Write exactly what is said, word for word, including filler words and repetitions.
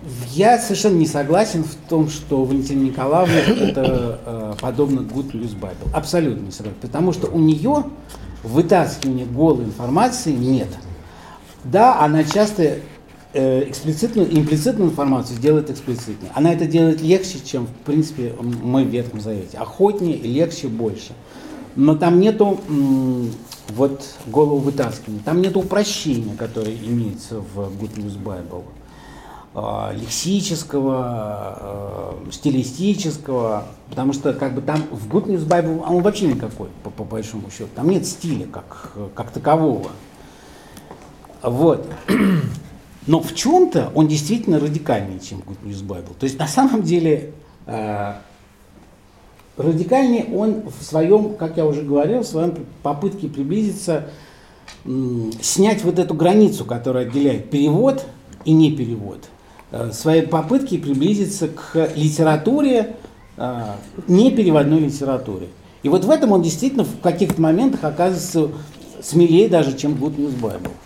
Я совершенно не согласен в том, что Валентина Николаевна это э, подобно Good News Bible. Абсолютно не согласен. Потому что у нее вытаскивания голой информации нет. Да, она часто э, эксплицитную и имплицитную информацию делает эксплицитной. Она это делает легче, чем, в принципе, мы в Ветхом Завете. Охотнее, легче, больше. Но там нету м, вот голого вытаскивания. Там нету упрощения, которое имеется в Good News Bible. Лексического, э, стилистического, потому что как бы там в Good News Bible он вообще никакой, по, по большому счету. Там нет стиля как, как такового. Вот. Но в чем-то он действительно радикальнее, чем Good News Bible. То есть на самом деле э, радикальнее он в своем, как я уже говорил, в своем попытке приблизиться, э, снять вот эту границу, которая отделяет перевод и не перевод. Своей попытки приблизиться к литературе, не переводной литературе. И вот в этом он действительно в каких-то моментах оказывается смелее даже, чем Good News Bible.